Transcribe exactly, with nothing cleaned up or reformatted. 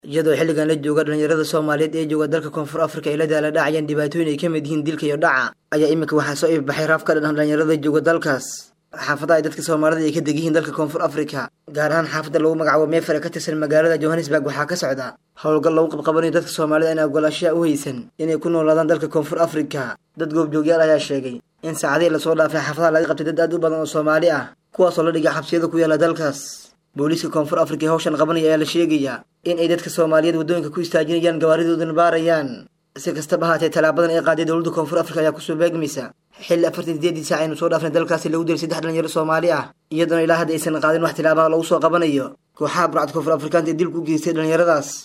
iyadoo xilligan la jooga dhalinyarada Soomaaliyeed ee jooga dalka Koonfur Afrika ay la daalaa dhacayaan dhibaatooyin ay ka mid yihiin dilka iyo dhaca ayaa imika waxaa soo ifbaxay raaf ka dhan dhalinyarada jooga dalkaas xaafadaha ay dadka Soomaalida ay ka degan dalka Koonfur Afrika gaar ahaan xaafada lagu magacaabo Meefare ka tirsan magaalada Johannesburg waxaa ka socda howlgal lagu qabqabanayo dadka Soomaalida inay ogolaasho u haysan inay ku noolaadaan dalka Koonfur Afrika dad goobjoogyaal ayaa sheegay in saacadii la soo dhaafay xaafadaha laga qabtay dad aad u badan oo Soomaali ah kuwaas oo la dhigay xabsiyada ku yaala dalkaas booliska Koonfur Afrika hawshan qabanaya ayaa la sheegaya in ay dadka Soomaaliyeed wadooyinka ku istaajinayaan gawaaridoodan baarayaan si kastaba ha ahaatee talaabadan ay qaaday dowladda Koonfur Afrika ayaa ku soo beegmaysa xilli afartan iyo sideed saac aynu soo dhaafnay dalkaasi lagu dilay saddex dhalinyaro Soomaali ah iyadoo ilaa hadda aysan qaadin wax tilaabo lagu soo qabanayo kooxaha burcad Koonfur Afrikaanka ee dilku u geystay dhalinyaradaas.